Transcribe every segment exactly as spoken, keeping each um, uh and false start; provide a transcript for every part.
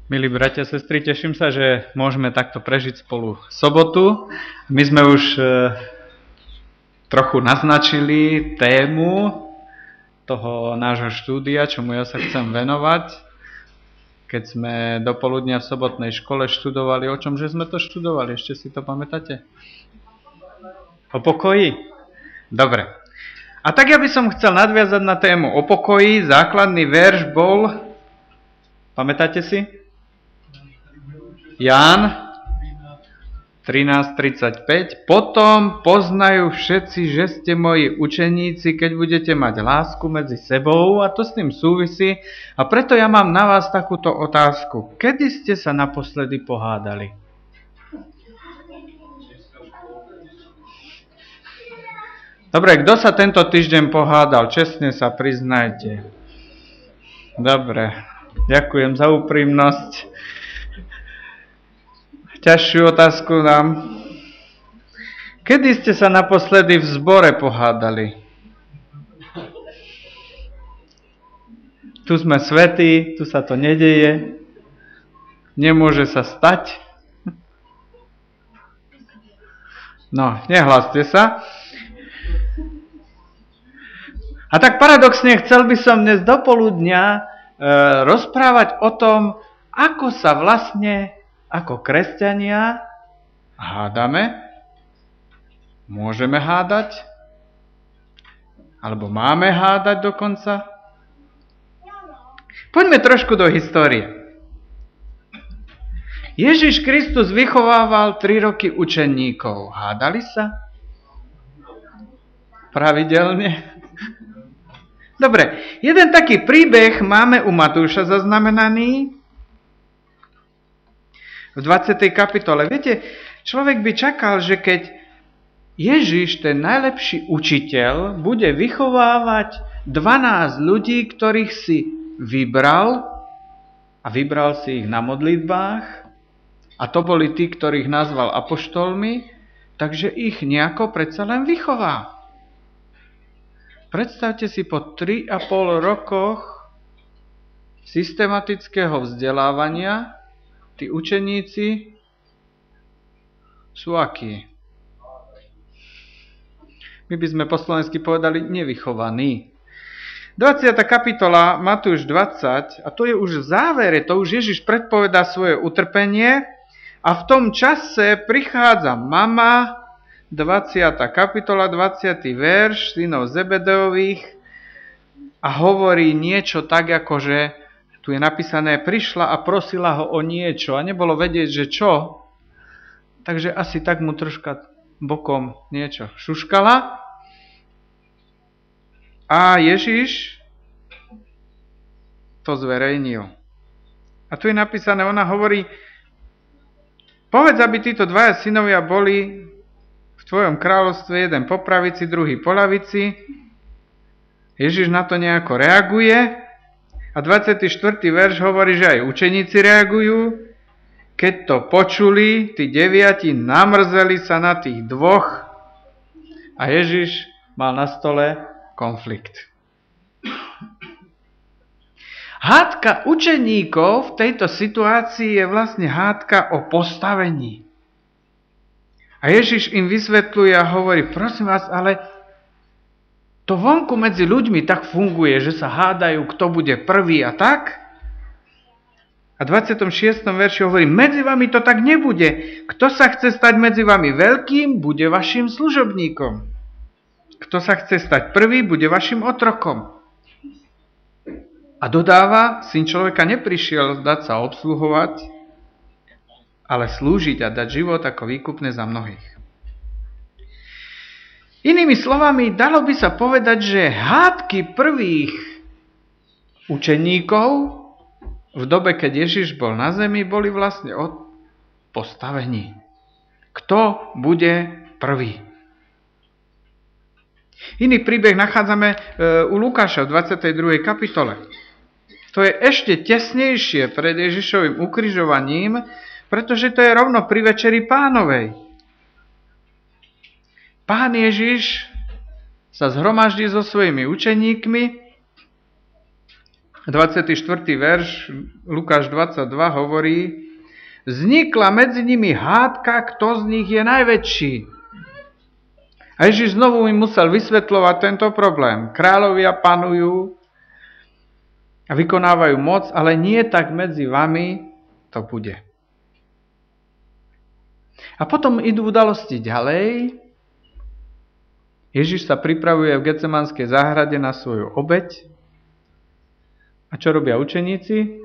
Milí bratia a sestry, teším sa, že môžeme takto prežiť spolu sobotu. My sme už e, trochu naznačili tému toho nášho štúdia, čomu ja sa chcem venovať. Keď sme dopoludnia v sobotnej škole študovali, o čom že sme to študovali? Ešte si to pamätáte? O pokoji? Dobre. A tak ja by som chcel nadviazať na tému o pokoji. Základný verš bol, pamätáte si? Ján trinásť tridsaťpäť. Potom poznajú všetci, že ste moji učeníci, keď budete mať lásku medzi sebou, a to s tým súvisí. A preto ja mám na vás takúto otázku. Kedy ste sa naposledy pohádali? Dobre, kto sa tento týždeň pohádal? Čestne sa priznajte. Dobre, ďakujem za úprimnosť. Ťažšiu otázku dám. Kedy ste sa naposledy v zbore pohádali? Tu sme svätí, tu sa to nedeje. Nemôže sa stať. No, nehláste sa. A tak paradoxne chcel by som dnes dopoludňa e, rozprávať o tom, ako sa vlastne ako kresťania hádame, môžeme hádať, alebo máme hádať dokonca. Poďme trošku do histórie. Ježiš Kristus vychovával tri roky učeníkov. Hádali sa? Pravidelne? Dobre, jeden taký príbeh máme u Matúša zaznamenaný v dvadsiatej kapitole. Viete, človek by čakal, že keď Ježiš, ten najlepší učiteľ, bude vychovávať dvanásť ľudí, ktorých si vybral, a vybral si ich na modlitbách, a to boli tí, ktorých nazval apoštolmi, takže ich nejako predsa len vychová. Predstavte si, po tri a pol rokoch systematického vzdelávania tí učeníci sú akí? My by sme po slovensky povedali nevychovaní. dvadsiata kapitola, Matúš dvadsať, a to je už v závere, to už Ježiš predpovedá svoje utrpenie, a v tom čase prichádza mama, dvadsiata kapitola, dvadsiaty verš, synov Zebedeových, a hovorí niečo tak, ako že tu je napísané, prišla a prosila ho o niečo a nebolo vedieť, že čo. Takže asi tak mu troška bokom niečo šuškala. A Ježiš to zverejnil. A tu je napísané, ona hovorí, povedz, aby títo dvaja synovia boli v tvojom kráľovstve, jeden po pravici, druhý po ľavici. Ježiš na to nejako reaguje. A dvadsiaty štvrtý verš hovorí, že aj učeníci reagujú. Keď to počuli, tí deviati namrzeli sa na tých dvoch a Ježiš mal na stole konflikt. Hádka učeníkov v tejto situácii je vlastne hádka o postavení. A Ježiš im vysvetľuje a hovorí, prosím vás, ale to vonku medzi ľuďmi tak funguje, že sa hádajú, kto bude prvý a tak. A v dvadsiatom šiestom verši hovorí, medzi vami to tak nebude. Kto sa chce stať medzi vami veľkým, bude vašim služobníkom. Kto sa chce stať prvý, bude vašim otrokom. A dodáva, syn človeka neprišiel dať sa obsluhovať, ale slúžiť a dať život ako výkupné za mnohých. Inými slovami, dalo by sa povedať, že hádky prvých učeníkov v dobe, keď Ježiš bol na zemi, boli vlastne o postavení. Kto bude prvý? Iný príbeh nachádzame u Lukáša v dvadsiatej druhej kapitole. To je ešte tesnejšie pred Ježišovým ukrižovaním, pretože to je rovno pri Večeri Pánovej. Pán Ježiš sa zhromaždí so svojimi učeníkmi dvadsiaty štvrtý verš, Lukáš dvadsaťdva hovorí, vznikla medzi nimi hádka, kto z nich je najväčší. A Ježiš znovu im musel vysvetľovať tento problém. Kráľovia panujú a vykonávajú moc, ale nie tak medzi vami to bude. A potom idú udalosti ďalej. Ježiš sa pripravuje v Getsemanskej záhrade na svoju obeť. A čo robia učeníci?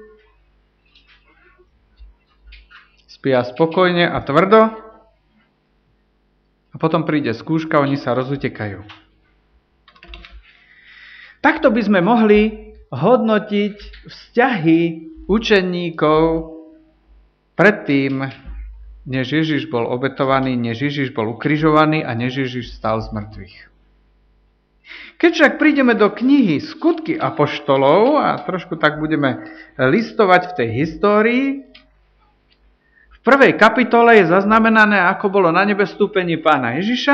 Spia spokojne a tvrdo. A potom príde skúška, oni sa rozutekajú. Takto by sme mohli hodnotiť vzťahy učeníkov predtým, než Ježiš bol obetovaný, než Ježiš bol ukrižovaný a než Ježiš stal z mŕtvych. Keď však prídeme do knihy Skutky apoštolov a trošku tak budeme listovať v tej histórii, v prvej kapitole je zaznamenané, ako bolo na nebe vstúpenie Pána Ježiša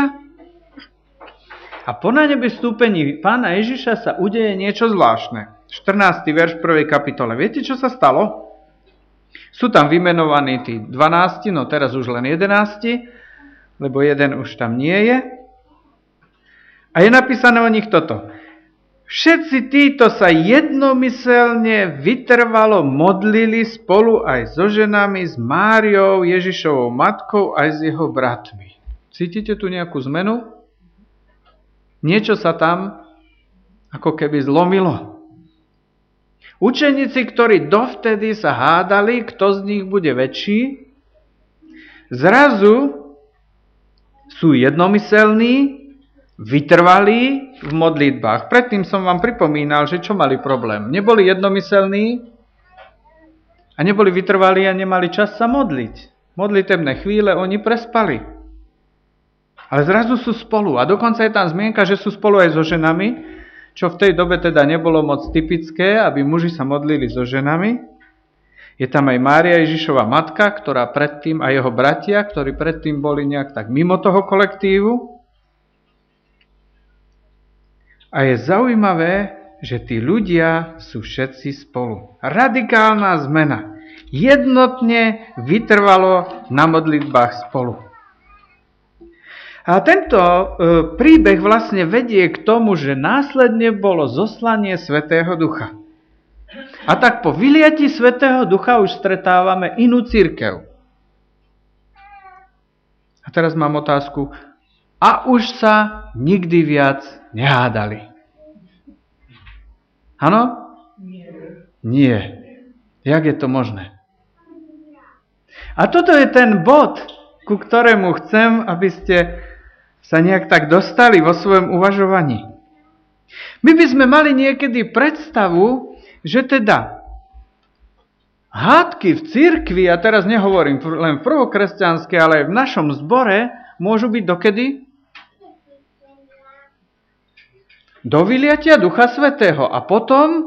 a po na nebe vstúpení Pána Ježiša sa udeje niečo zvláštne. štrnásty verš prvej kapitole. Viete, čo sa stalo? Sú tam vymenovaní tí dvanásti, no teraz už len jedenásti, lebo jeden už tam nie je. A je napísané o nich toto. Všetci títo sa jednomyselne vytrvalo modlili spolu aj so ženami, s Máriou, Ježišovou matkou, aj s jeho bratmi. Cítite tu nejakú zmenu? Niečo sa tam ako keby zlomilo. Učeníci, ktorí dovtedy sa hádali, kto z nich bude väčší, zrazu sú jednomyselní, vytrvalí v modlitbách. Predtým som vám pripomínal, že čo mali problém. Neboli jednomyselní a neboli vytrvalí a nemali čas sa modliť. Modlitebné chvíle oni prespali. Ale zrazu sú spolu. A dokonca je tam zmienka, že sú spolu aj so ženami, čo v tej dobe teda nebolo moc typické, aby muži sa modlili so ženami. Je tam aj Mária Ježišova matka, ktorá predtým, a jeho bratia, ktorí predtým boli nejak tak mimo toho kolektívu. A je zaujímavé, že tí ľudia sú všetci spolu. Radikálna zmena. Jednotne vytrvalo na modlitbách spolu. A tento e, príbeh vlastne vedie k tomu, že následne bolo zoslanie Svätého Ducha. A tak po vyliatí Svätého Ducha už stretávame inú cirkev. A teraz mám otázku. A už sa nikdy viac nehádali. Áno? Nie. Nie. Jak je to možné? A toto je ten bod, ku ktorému chcem, aby ste sa nejak tak dostali vo svojom uvažovaní. My by sme mali niekedy predstavu, že teda hádky v cirkvi, a teraz nehovorím len v prvokresťanskej, ale aj v našom zbore, môžu byť dokedy? Do vyliatia Ducha Svätého. A potom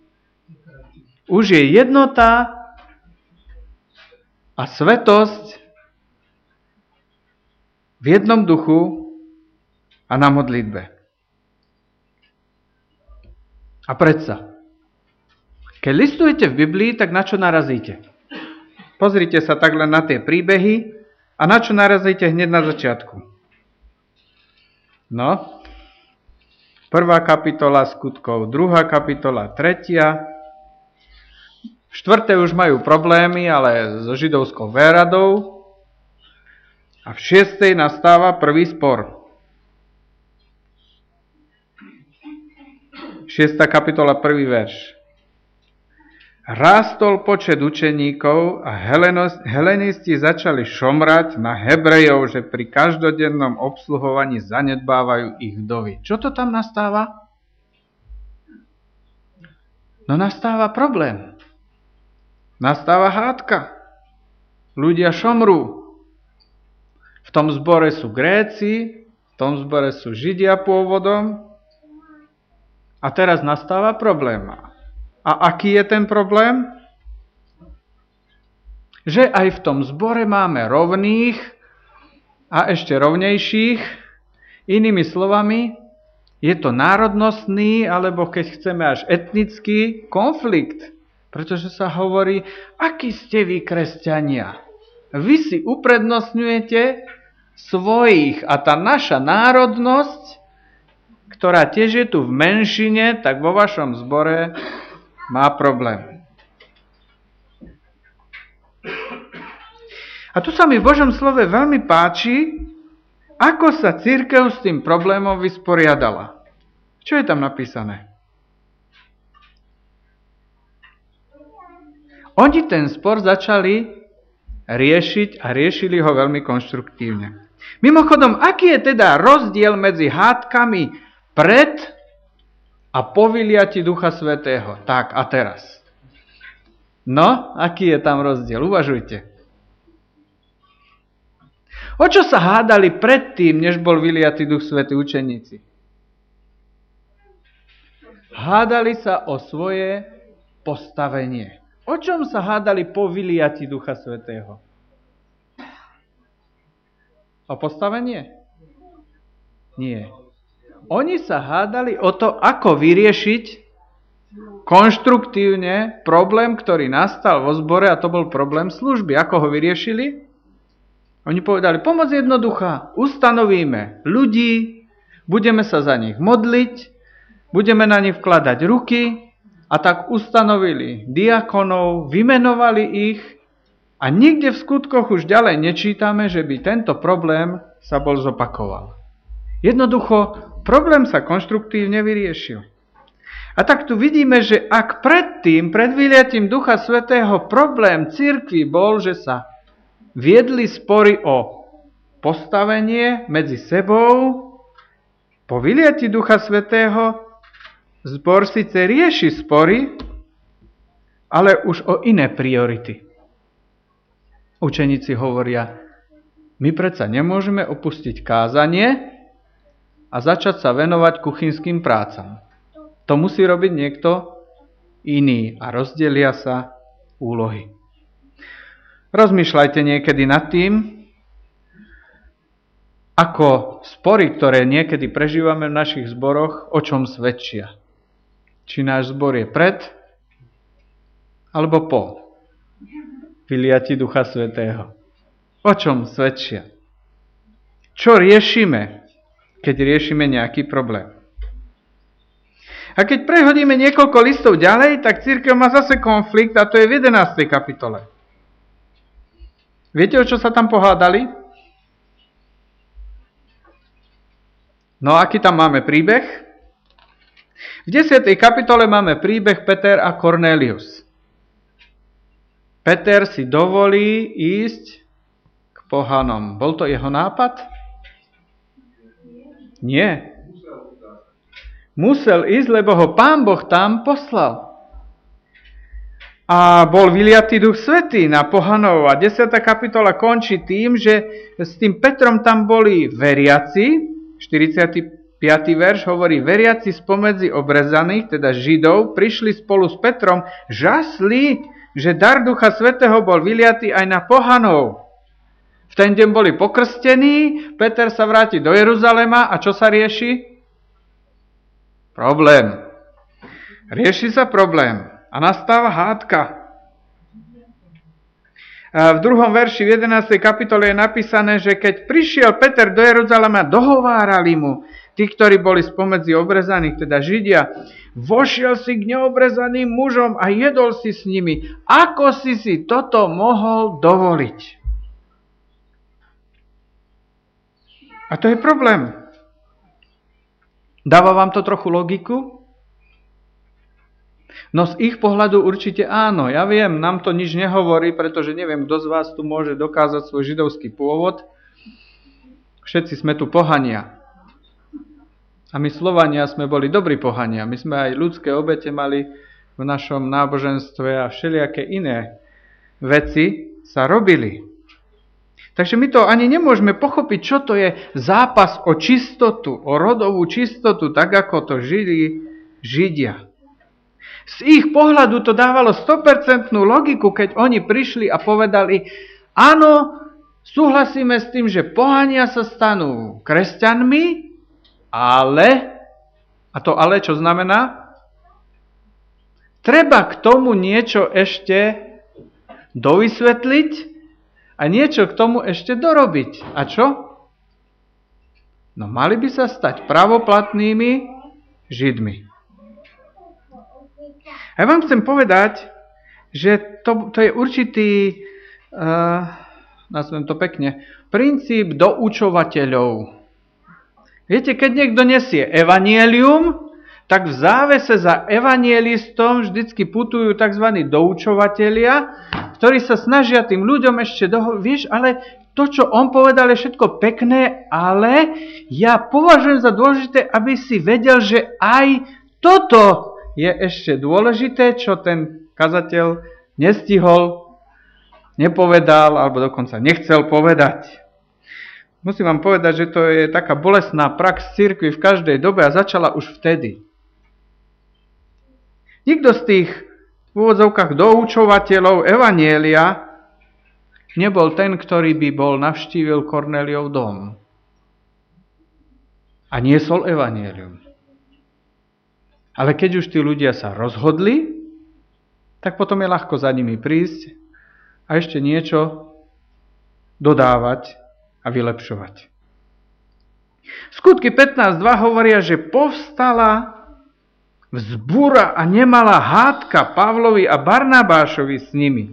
už je jednota a svätosť v jednom duchu a na modlitbe. A predsa, keď listujete v Biblii, tak na čo narazíte? Pozrite sa tak len na tie príbehy a na čo narazíte hneď na začiatku. No, prvá kapitola skutkov, druhá kapitola, tretia. V štvrtej už majú problémy, ale so židovskou véradou. A v šiestej nastáva prvý spor. Šiesta kapitola, prvý verš. Rástol počet učeníkov a helenisti začali šomrať na Hebrejov, že pri každodennom obsluhovaní zanedbávajú ich vdovy. Čo to tam nastáva? No nastáva problém. Nastáva hádka. Ľudia šomrú. V tom zbore sú Gréci, v tom zbore sú Židia pôvodom. A teraz nastáva problém. A aký je ten problém? Že aj v tom zbore máme rovných a ešte rovnejších. Inými slovami, Je to národnostný, alebo keď chceme až etnický konflikt. Pretože sa hovorí, akí ste vy kresťania. Vy si uprednostňujete svojich a tá naša národnosť, ktorá tiež je tu v menšine, tak vo vašom zbore má problém. A tu sa mi v Božom slove veľmi páči, ako sa cirkev s tým problémom vysporiadala. Čo je tam napísané? Oni ten spor začali riešiť a riešili ho veľmi konštruktívne. Mimochodom, aký je teda rozdiel medzi hádkami pred a po vyliati Ducha Svätého? Tak a teraz. No, aký je tam rozdiel? Uvažujte. O čo sa hádali predtým, než bol vyliatý Duch Svätý učeníci? Hádali sa o svoje postavenie. O čom sa hádali po vyliati Ducha Svätého? O postavenie? Nie. Oni sa hádali o to, ako vyriešiť konštruktívne problém, ktorý nastal vo zbore, a to bol problém služby. Ako ho vyriešili? Oni povedali, pomoc jednoduchá, ustanovíme ľudí, budeme sa za nich modliť, budeme na nich vkladať ruky, a tak ustanovili diakonov, vymenovali ich a nikde v skutkoch už ďalej nečítame, že by tento problém sa bol zopakoval. Jednoducho, problém sa konštruktívne vyriešil. A tak tu vidíme, že ak predtým, pred vyliatím Ducha Svätého, problém cirkvi bol, že sa viedli spory o postavenie medzi sebou, po vyliatí Ducha Svätého zbor síce rieši spory, ale už o iné priority. Učeníci hovoria, my predsa nemôžeme opustiť kázanie a začať sa venovať kuchynským prácam. To musí robiť niekto iný a rozdelia sa úlohy. Rozmýšľajte niekedy nad tým, ako spory, ktoré niekedy prežívame v našich zboroch, o čom svedčia. Či náš zbor je pred, alebo po vyliati Ducha Svätého. O čom svedčia? Čo riešime, keď riešime nejaký problém? A keď prehodíme niekoľko listov ďalej, tak cirkev má zase konflikt, a to je v jedenástej kapitole. Viete, o čo sa tam pohádali? No, aký tam máme príbeh? V desiatej kapitole máme príbeh Peter a Kornélius. Peter si dovolí ísť k pohanom. Bol to jeho nápad? Nie. Musel ísť, lebo ho Pán Boh tam poslal. A bol vyliatý Duch Svätý na pohanov. A desiata kapitola končí tým, že s tým Petrom tam boli veriaci. štyridsiaty piaty verš hovorí, veriaci spomedzi obrezaných, teda Židov, prišli spolu s Petrom, žasli, že dar Ducha Svätého bol vyliatý aj na pohanov. V ten deň boli pokrstení, Peter sa vráti do Jeruzalema a čo sa rieši? Problém. Rieši sa problém. A nastáva hádka. A v druhom verši v jedenástej kapitole je napísané, že keď prišiel Peter do Jeruzalema, dohovárali mu, tí, ktorí boli spomedzi obrezaných, teda Židia, vošiel si k neobrezaným mužom a jedol si s nimi. Ako si si toto mohol dovoliť? A to je problém. Dáva vám to trochu logiku? No z ich pohľadu určite áno. Ja viem, nám to nič nehovorí, pretože neviem, kto z vás tu môže dokázať svoj židovský pôvod. Všetci sme tu pohania. A my Slovania sme boli dobrí pohania. My sme aj ľudské obete mali v našom náboženstve a všelijaké iné veci sa robili. Takže my to ani nemôžeme pochopiť, čo to je zápas o čistotu, o rodovú čistotu, tak ako to žili Židia. Z ich pohľadu to dávalo sto percent logiku, keď oni prišli a povedali, áno, súhlasíme s tým, že pohania sa stanú kresťanmi, ale A to ale čo znamená? Treba k tomu niečo ešte dovysvetliť a niečo k tomu ešte dorobiť. A čo? No mali by sa stať pravoplatnými Židmi. Ja vám chcem povedať, že to, to je určitý, uh, nazvem to pekne, princíp doučovateľov. Viete, keď niekto nesie evanjelium, tak v závese za evanjelistom vždycky putujú tzv. Doučovatelia, ktorí sa snažia tým ľuďom ešte doho... Vieš, ale to, čo on povedal, je všetko pekné, ale ja považujem za dôležité, aby si vedel, že aj toto je ešte dôležité, čo ten kazateľ nestihol, nepovedal, alebo dokonca nechcel povedať. Musím vám povedať, že to je taká bolestná prax cirkvi v každej dobe a začala už vtedy. Nikto z tých v úvodzovkách doučovateľov evanjelia nebol ten, ktorý by bol navštívil Kornéliov dom a niesol evanjelium. Ale keď už tí ľudia sa rozhodli, tak potom je ľahko za nimi prísť a ešte niečo dodávať a vylepšovať. Skutky pätnásť dva hovoria, že povstala vzbúra a nemalá hádka Pavlovi a Barnabášovi s nimi.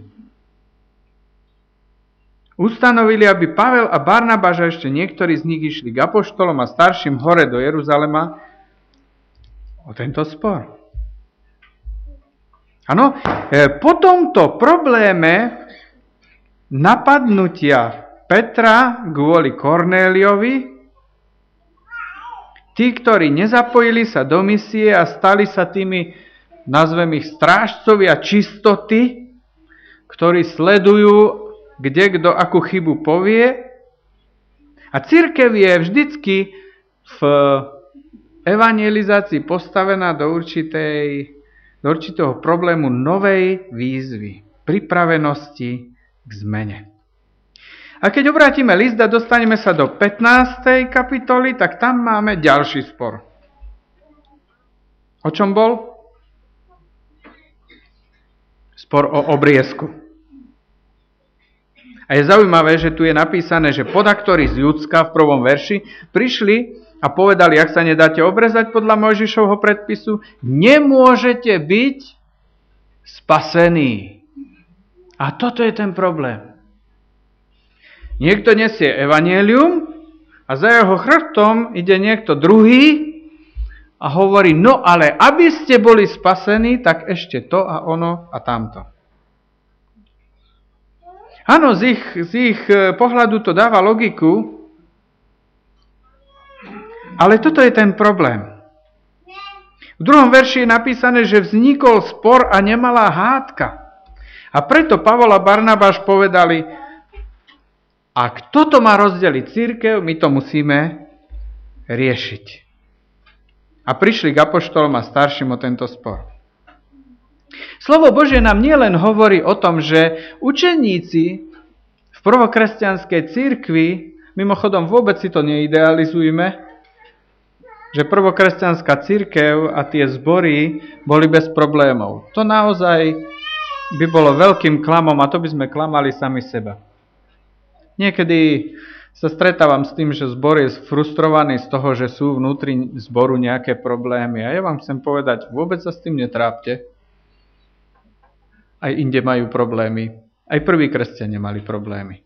Ustanovili, aby Pavel a Barnabáš a ešte niektorí z nich išli k apoštolom a starším hore do Jeruzalema o tento spor. Áno, po tomto probléme napadnutia Petra kvôli Kornéliovi, tí, ktorí nezapojili sa do misie a stali sa tými, nazvem ich, strážcovia čistoty, ktorí sledujú, kde kto akú chybu povie. A cirkev je vždycky v evangelizácii postavená do, určitej, do určitého problému novej výzvy, pripravenosti k zmene. A keď obrátime list a dostaneme sa do pätnástej kapitoly, tak tam máme ďalší spor. O čom bol? Spor o obriezku. A je zaujímavé, že tu je napísané, že podaktori z Judska v prvom verši prišli a povedali, ak sa nedáte obrezať podľa Mojžišovho predpisu, nemôžete byť spasení. A toto je ten problém. Niekto nesie evanjelium a za jeho chrbtom ide niekto druhý a hovorí, no ale aby ste boli spasení, tak ešte to a ono a tamto. Áno, z ich, z ich pohľadu to dáva logiku, ale toto je ten problém. V druhom verši je napísané, že vznikol spor a nemalá hádka. A preto Pavol a Barnabáš povedali, ak toto má rozdeliť cirkev, my to musíme riešiť. A prišli k apoštolom a starším o tento spor. Slovo Božie nám nielen hovorí o tom, že učeníci v prvokresťanskej cirkvi, mimochodom vôbec si to neidealizujme, že prvokresťanská cirkev a tie zbory boli bez problémov. To naozaj by bolo veľkým klamom a to by sme klamali sami seba. Niekedy sa stretávam s tým, že zbor je frustrovaný z toho, že sú vnútri zboru nejaké problémy. A ja vám chcem povedať, vôbec sa s tým netrápte. Aj inde majú problémy. Aj prví kresťania mali problémy.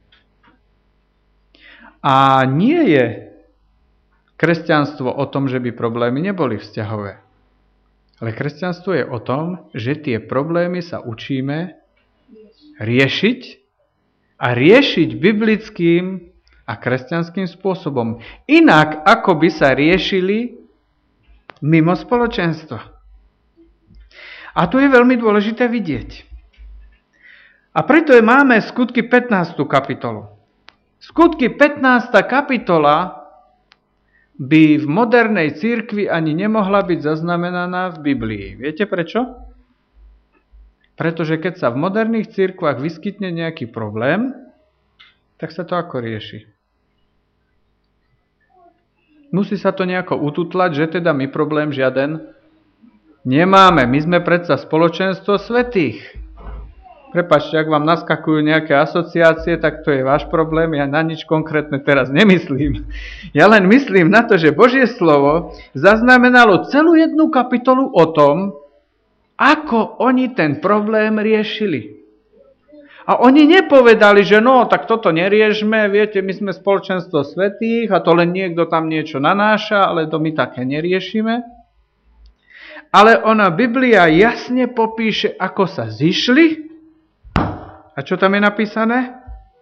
A nie je kresťanstvo o tom, že by problémy neboli vzťahové. Ale kresťanstvo je o tom, že tie problémy sa učíme riešiť a riešiť biblickým a kresťanským spôsobom. Inak, ako by sa riešili mimo spoločenstva. A tu je veľmi dôležité vidieť. A preto je máme Skutky pätnástu kapitolu. Skutky pätnásta kapitola by v modernej cirkvi ani nemohla byť zaznamenaná v Biblii. Viete prečo? Pretože keď sa v moderných cirkvách vyskytne nejaký problém, tak sa to ako rieši? Musí sa to nejako ututlať, že teda my problém žiaden nemáme. My sme predsa spoločenstvo svätých. Prepáčte, ak vám naskakujú nejaké asociácie, tak to je váš problém. Ja na nič konkrétne teraz nemyslím. Ja len myslím na to, že Božie slovo zaznamenalo celú jednu kapitolu o tom, ako oni ten problém riešili. A oni nepovedali, že no, tak toto neriešme, viete, my sme spoločenstvo svätých a to len niekto tam niečo nanáša, ale to my také neriešime. Ale ona, Biblia jasne popíše, ako sa zišli. A čo tam je napísané?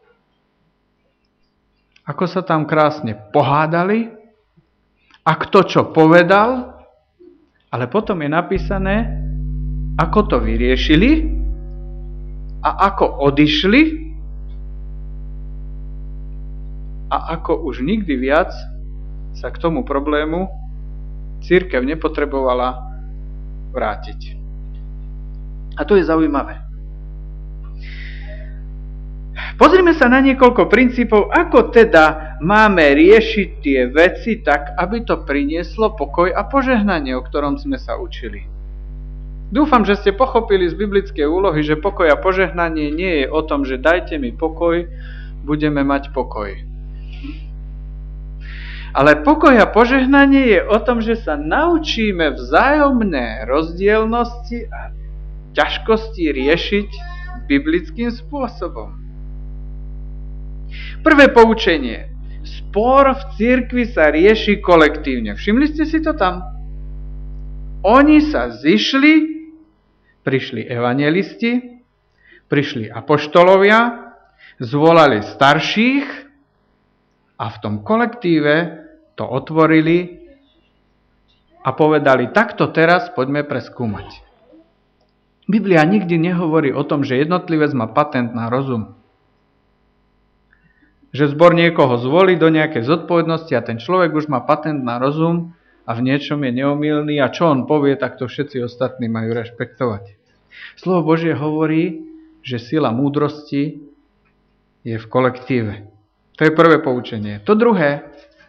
Ako sa tam krásne pohádali a kto čo povedal, ale potom je napísané, ako to vyriešili a ako odišli a ako už nikdy viac sa k tomu problému cirkev nepotrebovala vrátiť. A to je zaujímavé. Pozrime sa na niekoľko princípov, ako teda máme riešiť tie veci tak, aby to prinieslo pokoj a požehnanie, o ktorom sme sa učili. Dúfam, že ste pochopili z biblickej úlohy, že pokoj a požehnanie nie je o tom, že dajte mi pokoj, budeme mať pokoj. Ale pokoj a požehnanie je o tom, že sa naučíme vzájomné rozdielnosti a ťažkosti riešiť biblickým spôsobom. Prvé poučenie. Spor v cirkvi sa rieši kolektívne. Všimli ste si to tam? Oni sa zišli, prišli evanjelisti, prišli apoštolovia, zvolali starších a v tom kolektíve to otvorili a povedali, takto teraz poďme preskúmať. Biblia nikdy nehovorí o tom, že jednotlivec má patent na rozum. Že zbor niekoho zvolí do nejakej zodpovednosti a ten človek už má patent na rozum a v niečom je neomylný a čo on povie, tak to všetci ostatní majú rešpektovať. Slovo Božie hovorí, že sila múdrosti je v kolektíve. To je prvé poučenie. To druhé.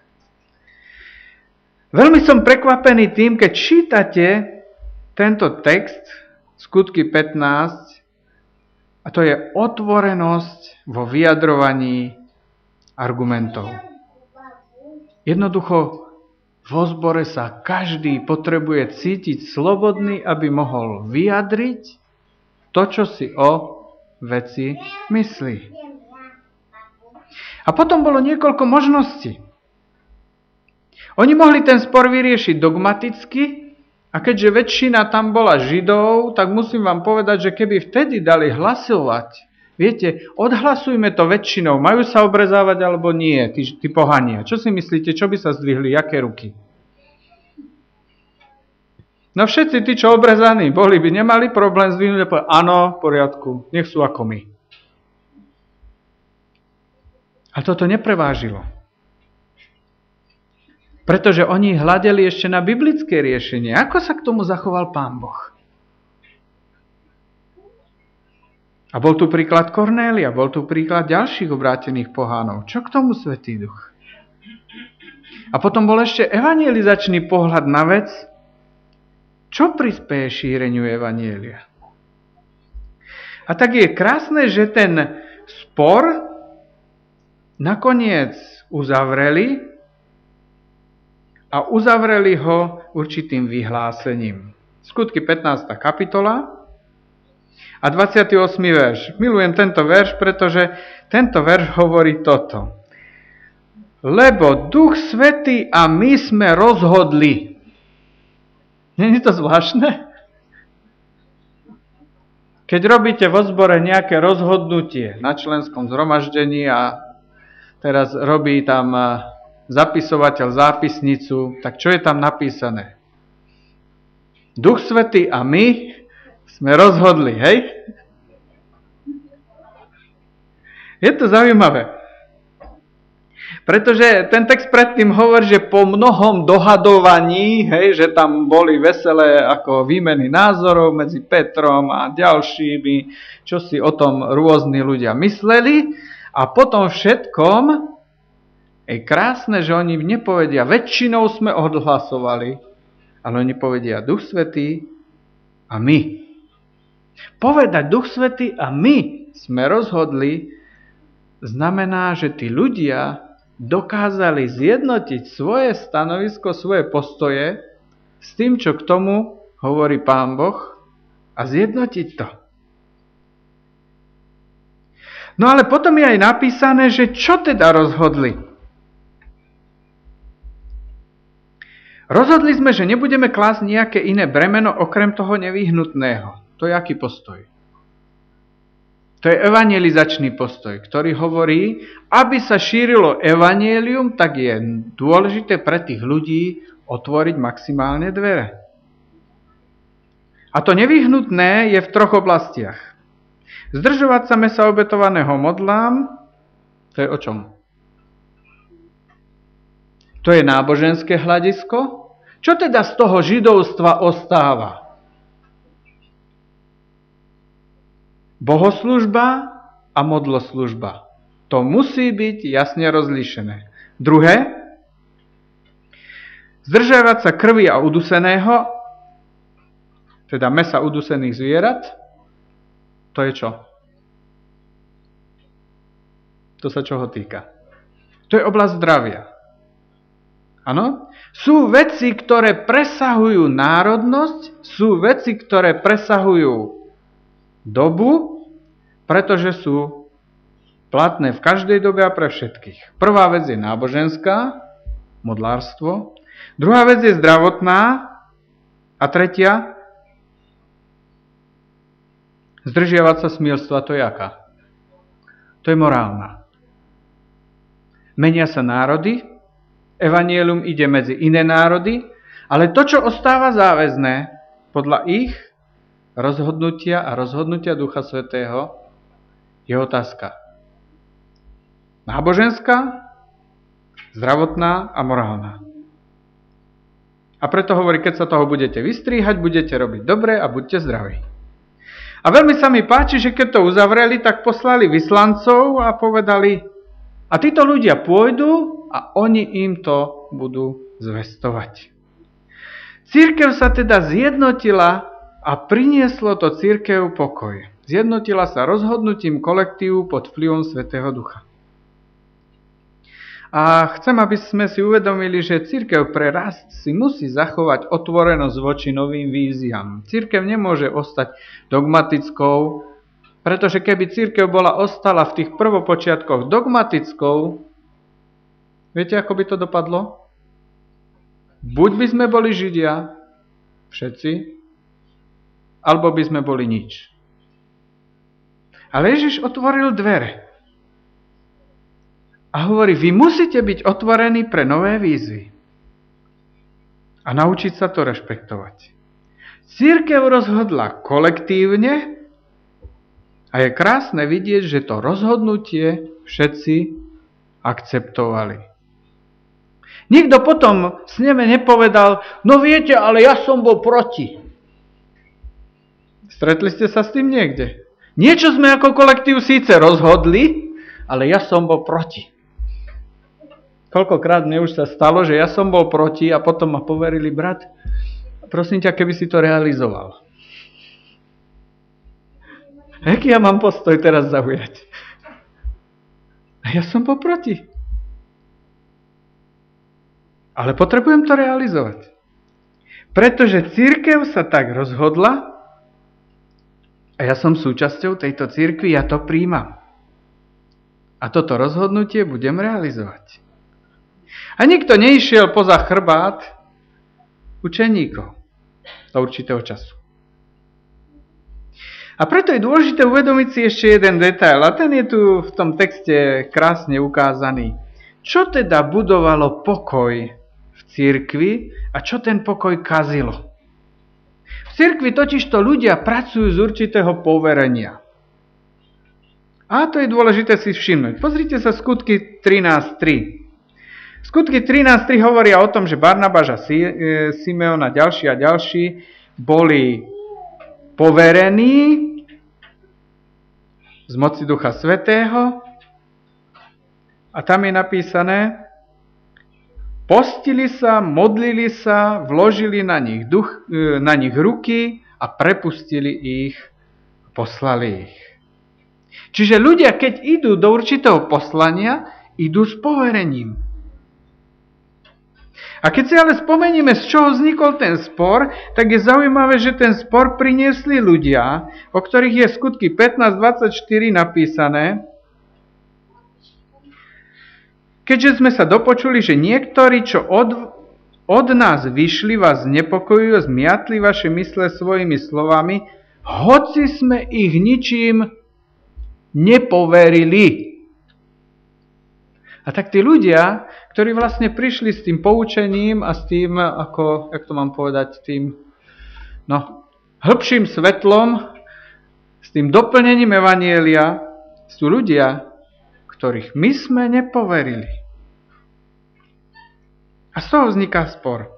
Veľmi som prekvapený tým, keď čítate tento text, Skutky pätnásť, a to je otvorenosť vo vyjadrovaní argumentov. Jednoducho vo zbore sa každý potrebuje cítiť slobodný, aby mohol vyjadriť to, čo si o veci myslí. A potom bolo niekoľko možností. Oni mohli ten spor vyriešiť dogmaticky a keďže väčšina tam bola Židov, tak musím vám povedať, že keby vtedy dali hlasovať, viete, odhlasujme to väčšinou, majú sa obrezávať alebo nie, tí, tí pohania. Čo si myslíte, čo by sa zdvihli, aké ruky? No všetci tí, čo obrezaní boli, by nemali problém zdvihnúť a povedať, áno, v poriadku, nech sú ako my. A toto neprevážilo. Pretože oni hľadeli ešte na biblické riešenie. Ako sa k tomu zachoval Pán Boh? A bol tu príklad Kornélia, bol tu príklad ďalších obrátených pohánov. Čo k tomu Svätý Duch? A potom bol ešte evangelizačný pohľad na vec, čo prispeje šíreniu evanjelia. A tak je krásne, že ten spor nakoniec uzavreli a uzavreli ho určitým vyhlásením. Skutky pätnásta kapitola a dvadsiaty ôsmy verš. Milujem tento verš, pretože tento verš hovorí toto. Lebo Duch Svätý a my sme rozhodli. Nie je to zvláštne? Keď robíte vo zbore nejaké rozhodnutie na členskom zhromaždení a teraz robí tam zapisovateľ zápisnicu, tak čo je tam napísané? Duch Svätý a my sme rozhodli, hej? Je to zaujímavé. Pretože ten text predtým hovorí, že po mnohom dohadovaní, hej, že tam boli veselé ako výmeny názorov medzi Petrom a ďalšími, čo si o tom rôzni ľudia mysleli. A potom všetkom Je krásne, že oni nepovedia, väčšinou sme odhlasovali, ale oni povedia Duch Svätý a my. Povedať Duch Svätý a my sme rozhodli, znamená, že tí ľudia dokázali zjednotiť svoje stanovisko, svoje postoje s tým, čo k tomu hovorí Pán Boh a zjednotiť to. No ale potom je aj napísané, že čo teda rozhodli? Rozhodli sme, že nebudeme klásť nejaké iné bremeno okrem toho nevyhnutného. To je aký postoj? To je evangelizačný postoj, ktorý hovorí, aby sa šírilo evanjelium, tak je dôležité pre tých ľudí otvoriť maximálne dvere. A to nevyhnutné je v troch oblastiach. Zdržovať sa mesa obetovaného modlám, to je o čom? To je náboženské hľadisko. Čo teda z toho židovstva ostáva? Bohoslužba a modloslužba. To musí byť jasne rozlíšené. Druhé, zdržiavať sa krvi a uduseného, teda mesa udusených zvierat, to je čo? To sa čoho týka? To je oblasť zdravia. Áno? Sú veci, ktoré presahujú národnosť, sú veci, ktoré presahujú dobu, pretože sú platné v každej dobe a pre všetkých. Prvá vec je náboženská, modlárstvo. Druhá vec je zdravotná. A tretia, zdržiavať sa smilstva, to je aká? To je morálna. Menia sa národy, evanjelium ide medzi iné národy, ale to, čo ostáva záväzné, podľa ich rozhodnutia a rozhodnutia Ducha Svätého, je otázka náboženská, zdravotná a morálna. A preto hovorí, keď sa toho budete vystríhať, budete robiť dobre a buďte zdraví. A veľmi sa mi páči, že keď to uzavreli, tak poslali vyslancov a povedali, a títo ľudia pôjdu a oni im to budú zvestovať. Cirkev sa teda zjednotila a prinieslo to cirkev pokoj. Zjednotila sa rozhodnutím kolektívu pod vplyvom Svätého Ducha. A chcem, aby sme si uvedomili, že cirkev pre rast si musí zachovať otvorenosť voči novým víziám. Cirkev nemôže ostať dogmatickou, pretože keby cirkev bola ostala v tých prvopočiatkoch dogmatickou, viete, ako by to dopadlo? Buď by sme boli Židia, všetci, alebo by sme boli nič. Ale Ježiš otvoril dvere. A hovorí, vy musíte byť otvorení pre nové výzvy. A naučiť sa to rešpektovať. Cirkev rozhodla kolektívne a je krásne vidieť, že to rozhodnutie všetci akceptovali. Nikto potom s nimi nepovedal, no viete, ale ja som bol proti. Stretli ste sa s tým niekde? Niečo sme ako kolektív síce rozhodli, ale ja som bol proti. Koľkokrát mne už sa stalo, že ja som bol proti a potom ma poverili, brat, prosím ťa, keby si to realizoval. A aký ja mám postoj teraz zaujať? A ja som bol proti. Ale potrebujem to realizovať. Pretože cirkev sa tak rozhodla a ja som súčasťou tejto cirkvi, ja to príjmam. A toto rozhodnutie budem realizovať. A nikto neišiel poza chrbát učeníkov do určitého času. A preto je dôležité uvedomiť si ešte jeden detail. A ten je tu v tom texte krásne ukázaný. Čo teda budovalo pokoj v cirkvi a čo ten pokoj kazilo? V cirkvi totižto ľudia pracujú z určitého poverenia. A to je dôležité si všimnúť. Pozrite sa Skutky trinásť tri. Skutky trinásť tri hovoria o tom, že Barnabáš a Simeon a ďalší a ďalší boli poverení z moci Ducha Svätého a tam je napísané, postili sa, modlili sa, vložili na nich, duch, na nich ruky a prepustili ich, poslali ich. Čiže ľudia, keď idú do určitého poslania, idú s poverením. A keď si ale spomenieme, z čoho vznikol ten spor, tak je zaujímavé, že ten spor priniesli ľudia, o ktorých je skutky pätnásť dvadsaťštyri napísané. Keďže sme sa dopočuli, že niektorí, čo od, od nás vyšli, vás znepokojujú, zmiatli vaše mysle svojimi slovami, hoci sme ich ničím nepoverili. A tak tí ľudia, ktorí vlastne prišli s tým poučením a s tým, ako, jak to mám povedať, tým, no, hĺbším svetlom, s tým doplnením evanjelia, sú ľudia, ktorých my sme nepoverili. A z toho vzniká spor.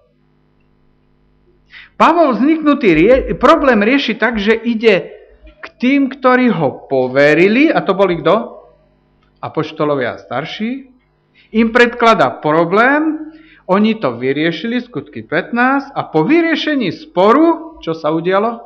Pavol vzniknutý rie- problém rieši tak, že ide k tým, ktorí ho poverili, a to boli kto? Apoštolovia starší. Im predkladá problém, oni to vyriešili, skutky pätnásť, a po vyriešení sporu, čo sa udialo?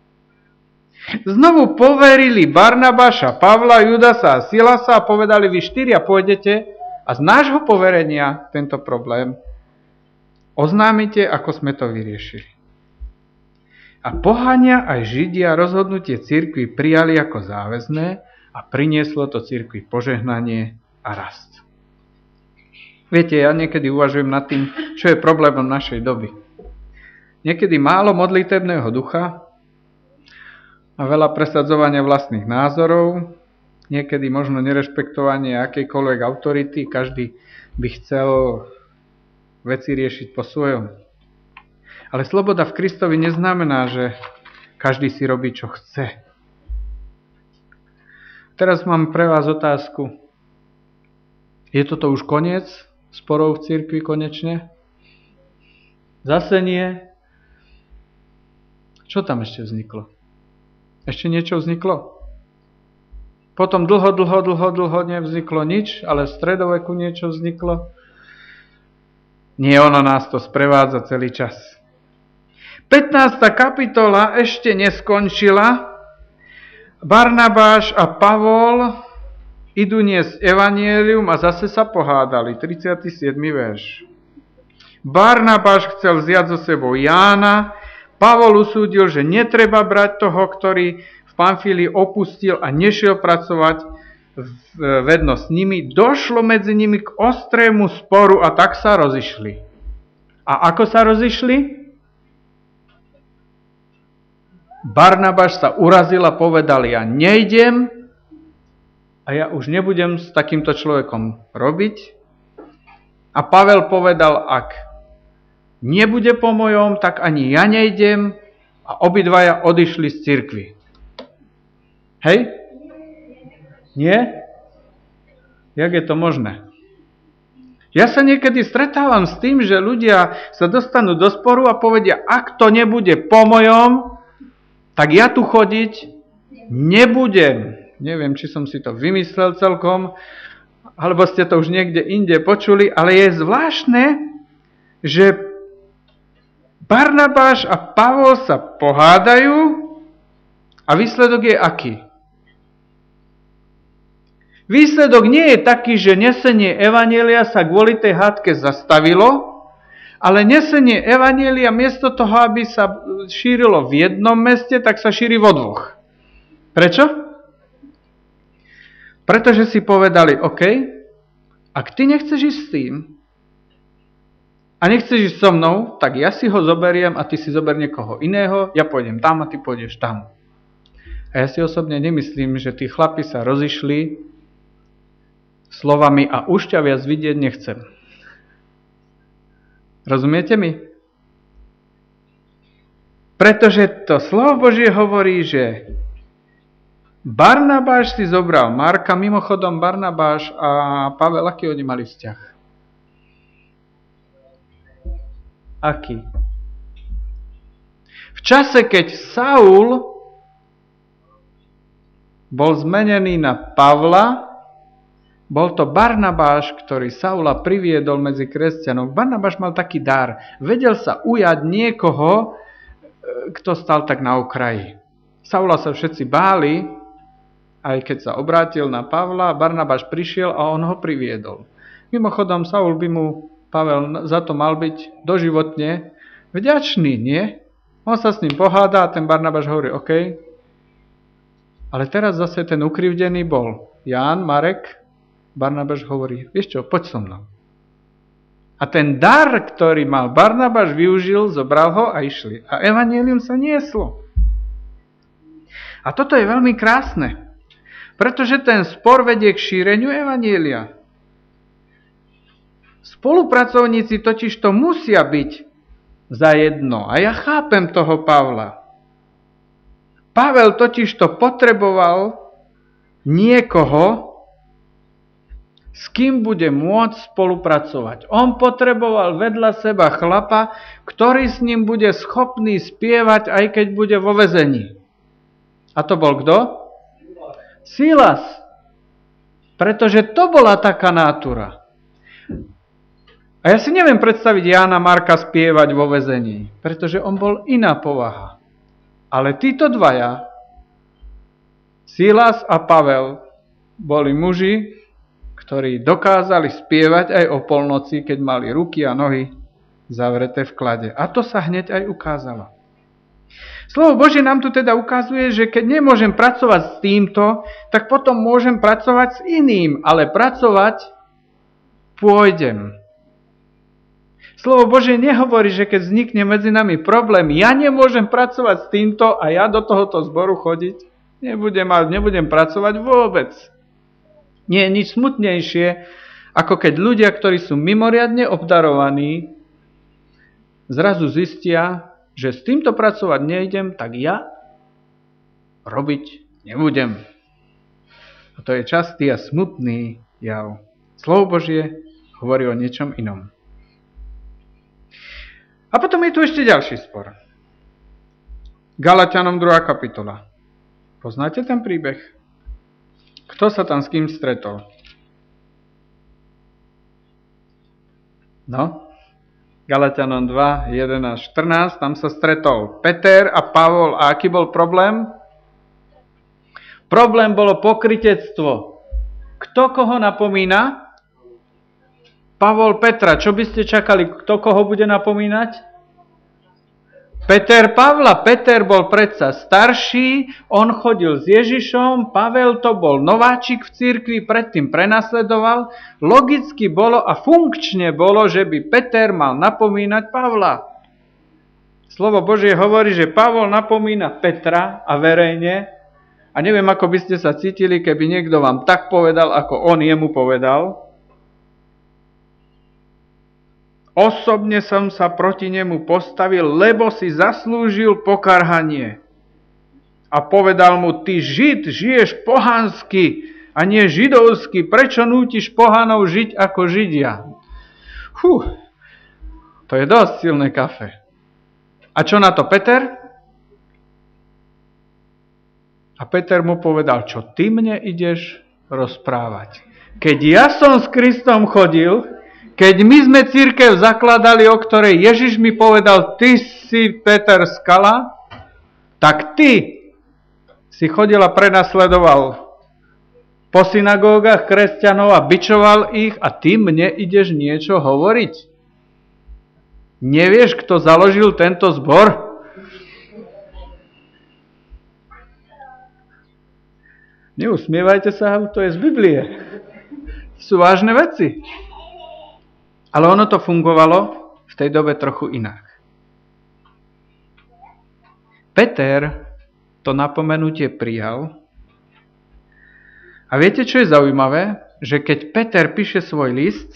Znovu poverili Barnabáša, Pavla, Judasa a Silasa a povedali, vy štyria pôjdete a z nášho poverenia tento problém oznámite, ako sme to vyriešili. A pohania aj Židia rozhodnutie cirkvi prijali ako záväzné a prinieslo to cirkvi požehnanie a rast. Viete, ja niekedy uvažujem nad tým, čo je problémom našej doby. Niekedy málo modlitebného ducha a veľa presadzovania vlastných názorov, niekedy možno nerešpektovanie akejkoľvek autority, každý by chcel veci riešiť po svojom. Ale sloboda v Kristovi neznamená, že každý si robí, čo chce. Teraz mám pre vás otázku. Je toto už koniec sporov v cirkvi konečne? Zase nie. Čo tam ešte vzniklo? Ešte niečo vzniklo? Potom dlho, dlho, dlho, dlho nevzniklo nič, ale v stredoveku niečo vzniklo. Nie, ono nás to sprevádza celý čas. pätnásta kapitola ešte neskončila. Barnabáš a Pavol idú niesť evanjelium a zase sa pohádali. tridsiaty siedmy verš. Barnabáš chcel vziať so sebou Jána, Pavol usúdil, že netreba brať toho, ktorý v Pamfílii opustil a nešiel pracovať vedno s nimi. Došlo medzi nimi k ostrému sporu a tak sa rozišli. A ako sa rozišli? Barnabáš sa urazil a povedal, ja nejdem a ja už nebudem s takýmto človekom robiť. A Pavel povedal, ak nebude po mojom, tak ani ja nejdem, a obidvaja odišli z cirkvi. Hej? Nie? Jak je to možné? Ja sa niekedy stretávam s tým, že ľudia sa dostanú do sporu a povedia, ak to nebude po mojom, tak ja tu chodiť nebudem. Neviem, či som si to vymyslel celkom, alebo ste to už niekde inde počuli, ale je zvláštne, že Barnabáš a Pavol sa pohádajú a výsledok je aký? Výsledok nie je taký, že nesenie evanjelia sa kvôli tej hádke zastavilo, ale nesenie evanjelia miesto toho, aby sa šírilo v jednom meste, tak sa šíri vo dvoch. Prečo? Pretože si povedali, OK, ak ty nechceš ísť s tým a nechceš ísť so mnou, tak ja si ho zoberiem a ty si zober niekoho iného, ja pôjdem tam a ty pôjdeš tam. A ja si osobne nemyslím, že tí chlapi sa rozišli slovami a už ťa viac vidieť nechcem. Rozumiete mi? Pretože to slovo Božie hovorí, že Barnabáš si zobral Marka, mimochodom Barnabáš a Pavel, aký oni mali vzťah? Aký? V čase, keď Saul bol zmenený na Pavla, Bol to Barnabáš, ktorý Saula priviedol medzi kresťanov. Barnabáš mal taký dar. Vedel sa ujať niekoho, kto stal tak na okraji. Saula sa všetci báli, aj keď sa obrátil na Pavla, Barnabáš prišiel a on ho priviedol. Mimochodom, Saul by mu Pavel za to mal byť doživotne vďačný, nie? On sa s ním pohádá a ten Barnabáš hovorí, OK. Ale teraz zase ten ukrivdený bol Ján, Marek. Barnabáš hovorí, vieš čo, poď so mnou. A ten dar, ktorý mal Barnabáš, využil, zobral ho a išli. A evanjelium sa nieslo. A toto je veľmi krásne, pretože ten spor vedie k šíreniu evanjelia. Spolupracovníci totiž to musia byť zajedno. A ja chápem toho Pavla. Pavel totiž to potreboval niekoho, s kým bude môcť spolupracovať. On potreboval vedľa seba chlapa, ktorý s ním bude schopný spievať, aj keď bude vo väzení. A to bol kto? Silas. Pretože to bola taká nátura. A ja si neviem predstaviť Jána Marka spievať vo väzení, pretože on bol iná povaha. Ale títo dvaja, Silas a Pavel, boli muži, ktorí dokázali spievať aj o polnoci, keď mali ruky a nohy zavreté v klade. A to sa hneď aj ukázalo. Slovo Božie nám tu teda ukazuje, že keď nemôžem pracovať s týmto, tak potom môžem pracovať s iným, ale pracovať pôjdem. Slovo Božie nehovorí, že keď vznikne medzi nami problém, ja nemôžem pracovať s týmto a ja do tohoto zboru chodiť nebudem, nebudem pracovať vôbec. Nie je nič smutnejšie, ako keď ľudia, ktorí sú mimoriadne obdarovaní, zrazu zistia, že s týmto pracovať nejdem, tak ja robiť nebudem. A to je častý a smutný jav. Slovo Božie hovorí o niečom inom. A potom je tu ešte ďalší spor. Galatianom druhá kapitola. Poznáte ten príbeh? Kto sa tam s kým stretol? No, Galatianom dva, jedenásť, štrnásť, tam sa stretol Peter a Pavol. A aký bol problém? Problém bolo pokrytectvo. Kto koho napomína? Pavol Petra. Čo by ste čakali? Kto koho bude napomínať? Peter Pavla. Peter bol predsa starší, on chodil s Ježišom, Pavel to bol nováčik v cirkvi, predtým prenasledoval. Logicky bolo a funkčne bolo, že by Peter mal napomínať Pavla. Slovo Božie hovorí, že Pavol napomína Petra a verejne. A neviem, ako by ste sa cítili, keby niekto vám tak povedal, ako on jemu povedal. Osobne som sa proti nemu postavil, lebo si zaslúžil pokarhanie. A povedal mu, ty Žid, žiješ pohansky a nie židovsky. Prečo nútiš pohanov žiť ako Židia? Fú, to je dosť silné kafe. A čo na to Peter? A Peter mu povedal, čo ty mne ideš rozprávať. Keď ja som s Kristom chodil, keď my sme cirkev zakladali, o ktorej Ježiš mi povedal, ty si Peter skala, tak ty si chodil a prenasledoval po synagógach kresťanov a bičoval ich a ty mne ideš niečo hovoriť. Nevieš, kto založil tento zbor? Neusmievajte sa, to je z Biblie. Sú vážne veci. Ale ono to fungovalo v tej dobe trochu inak. Peter to napomenutie prijal. A viete, čo je zaujímavé? Že keď Peter píše svoj list,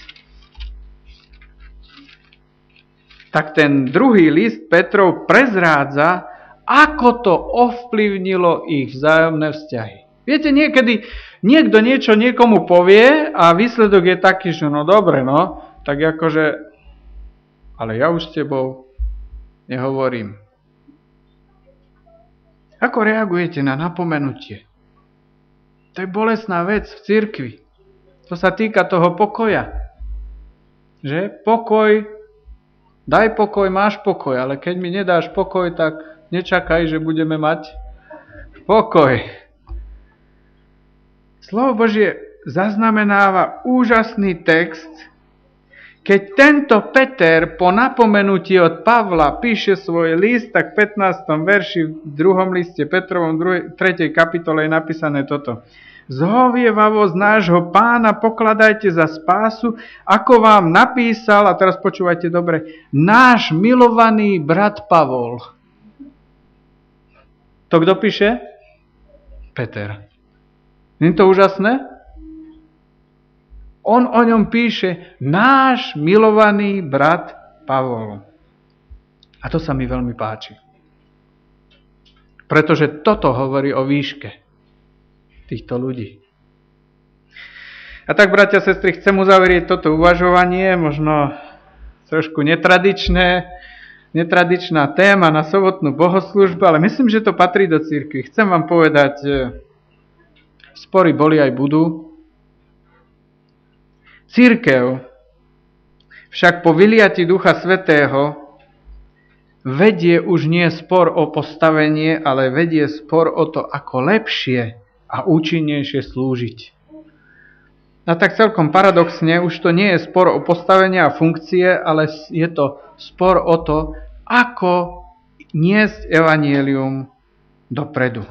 tak ten druhý list Petrov prezrádza, ako to ovplyvnilo ich vzájomné vzťahy. Viete, niekedy niekto niečo niekomu povie a výsledok je taký, že no dobre, no, tak akože, ale ja už s tebou nehovorím. Ako reagujete na napomenutie? To je bolestná vec v cirkvi. To sa týka toho pokoja. Že? Pokoj, daj pokoj, máš pokoj, ale keď mi nedáš pokoj, tak nečakaj, že budeme mať pokoj. Slovo Božie zaznamenáva úžasný text, keď tento Peter po napomenutí od Pavla píše svoj list, tak v pätnástom verši v druhom liste Petrovom tretej kapitole je napísané toto. Zhovievavosť nášho Pána pokladajte za spásu, ako vám napísal, a teraz počúvajte dobre, náš milovaný brat Pavol. To kto píše? Peter. Nie je to úžasné? On o ňom píše náš milovaný brat Pavol. A to sa mi veľmi páči. Pretože toto hovorí o výške týchto ľudí. A tak, bratia a sestry, chcem uzavrieť toto uvažovanie, možno trošku netradičné, netradičná téma na sobotnú bohoslužbu, ale myslím, že to patrí do cirkvi. Chcem vám povedať, spory boli aj budú. Cirkev však po vyliati Ducha Svätého vedie už nie spor o postavenie, ale vedie spor o to, ako lepšie a účinnejšie slúžiť. A tak celkom paradoxne, už to nie je spor o postavenie a funkcie, ale je to spor o to, ako niesť evanjelium dopredu.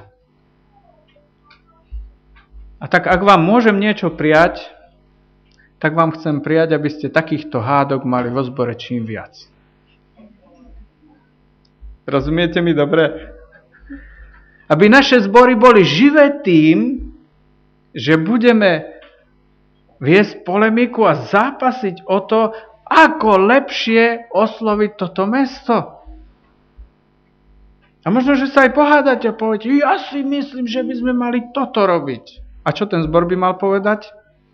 A tak ak vám môžem niečo prijať, tak vám chcem prijať, aby ste takýchto hádok mali vo zbore čím viac. Rozumiete mi dobre? Aby naše zbory boli živé tým, že budeme viesť polemiku a zápasiť o to, ako lepšie osloviť toto mesto. A možno, že sa aj pohádate a poviete, ja si myslím, že by sme mali toto robiť. A čo ten zbor by mal povedať?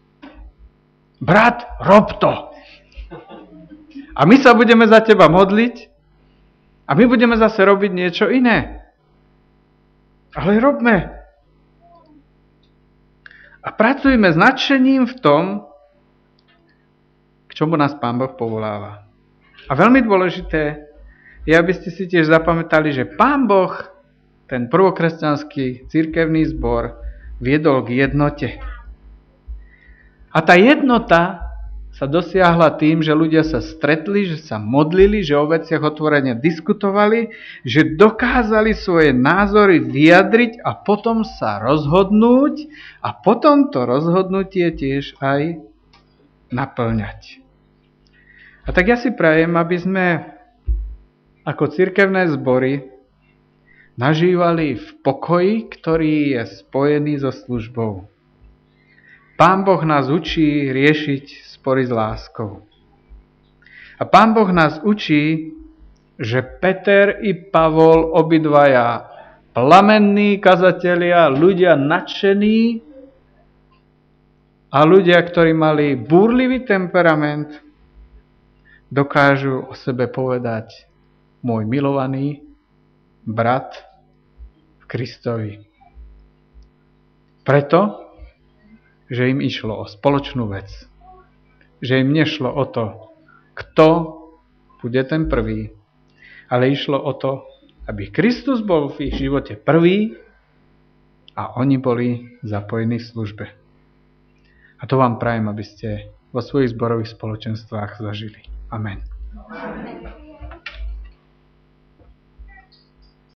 Brat, rob to. A my sa budeme za teba modliť a my budeme zase robiť niečo iné. Ale robme. A pracujme s nadšením v tom, k čomu nás Pán Boh povoláva. A veľmi dôležité je, aby ste si tiež zapamätali, že Pán Boh, ten prvokresťanský cirkevný zbor, viedol k jednote. A tá jednota sa dosiahla tým, že ľudia sa stretli, že sa modlili, že o veciach otvorene diskutovali, že dokázali svoje názory vyjadriť a potom sa rozhodnúť a potom to rozhodnutie tiež aj naplňať. A tak ja si prajem, aby sme ako cirkevné zbory nažívali v pokoji, ktorý je spojený so službou. Pán Boh nás učí riešiť spory s láskou. A Pán Boh nás učí, že Peter i Pavol, obidvaja plamenní kazatelia, ľudia nadšení a ľudia, ktorí mali búrlivý temperament, dokážu o sebe povedať môj milovaný brat v Kristovi. Preto, že im išlo o spoločnú vec. Že im nešlo o to, kto bude ten prvý, ale išlo o to, aby Kristus bol v ich živote prvý a oni boli zapojení v službe. A to vám prajem, aby ste vo svojich zborových spoločenstvách zažili. Amen. Amen.